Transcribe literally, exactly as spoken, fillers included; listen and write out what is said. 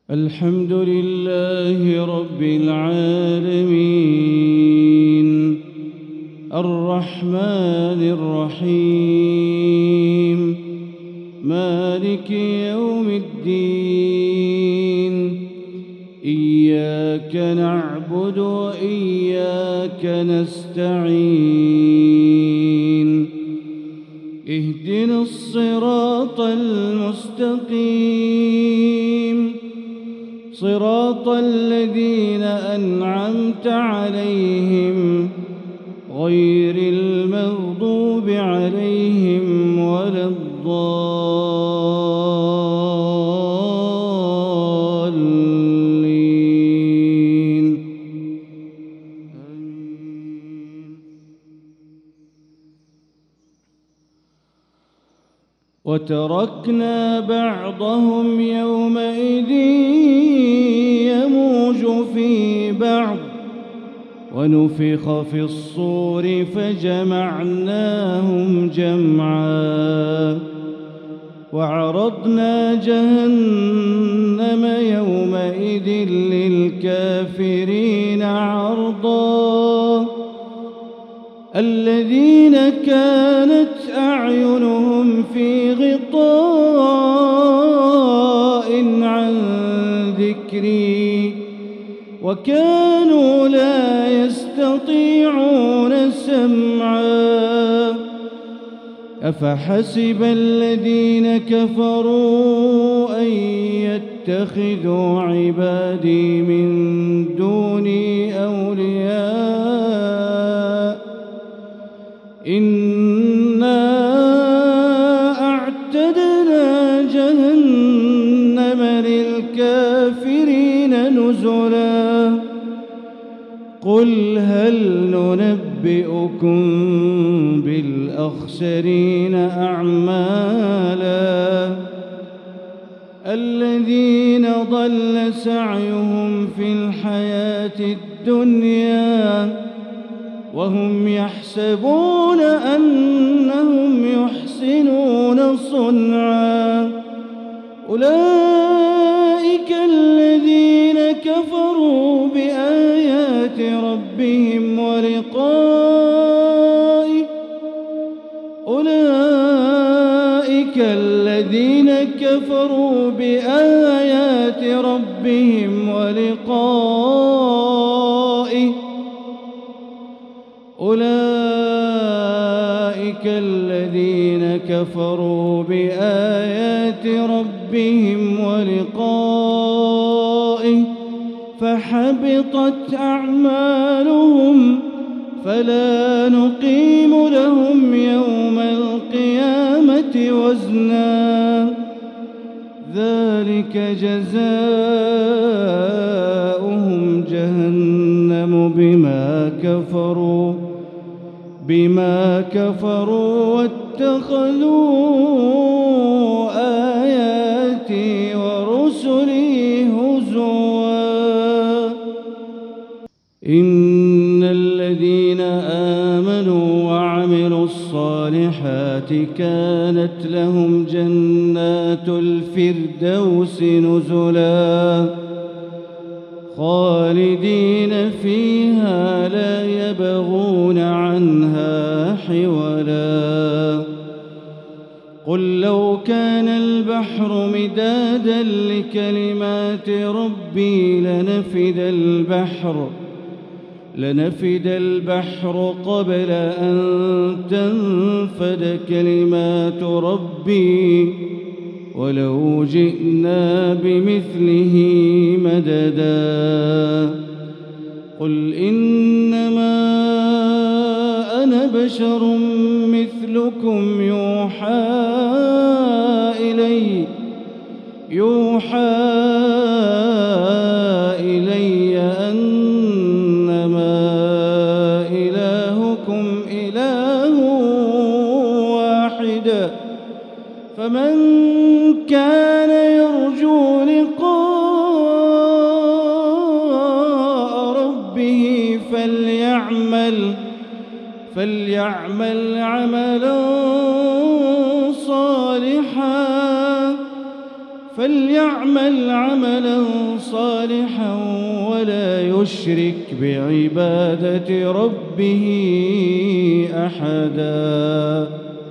الحمد لله رب العالمين الرحمن الرحيم مالك يوم الدين إياك نعبد وإياك نستعين اهدنا الصراط المستقيم صراط الذين أنعمت عليهم غير المغضوب عليهم ولا الضالين آمين. وتركنا بعضهم يومئذ يموج في بعض ونفخ في الصور فجمعناهم جمعا وعرضنا جهنم يومئذ للكافرين عرضا الذين كانت أعينهم في غطاء عن ذكري وكانوا لا يستطيعون سمعا أفحسب الذين كفروا أن يتخذوا عبادي من دوني أولياء إنا أعتدنا جهنم للكافرين نزلا قل هل ننبئكم بالأخسرين أعمالا الذين ضل سعيهم في الحياة الدنيا وهم يحسبون أنهم يحسنون صنعا أولئك الذين كفروا بآيات ربهم ولقائه أولئك الذين كفروا بآيات ربهم ولقائه أولئك الذين كفروا بآيات ربهم ولقائه فحبطت أعمالهم فلا نقيم لهم يوم القيامة وزنا ذلك جزاؤهم جهنم بما كفروا بما كفروا واتخذوا آياتي ورسلي هزوا إن الذين آمنوا وعملوا الصالحات كانت لهم جنات الفردوس نزلا خالدين فيها لا يبغون عنها حولا قل لو كان البحر مدادا لكلمات ربي لنفد البحر لنفد البحر قبل أن تنفد كلمات ربي ولو جئنا بمثله مددا قل إنما أنا بشر مثلكم يوحى إلي يوحى إلي أنما إلهكم إله واحد فمن كان يرجو لقاء ربه فليعمل فليعمل عملا صالحا فليعمل عملا صالحا ولا يشرك بعبادة ربه أحدا.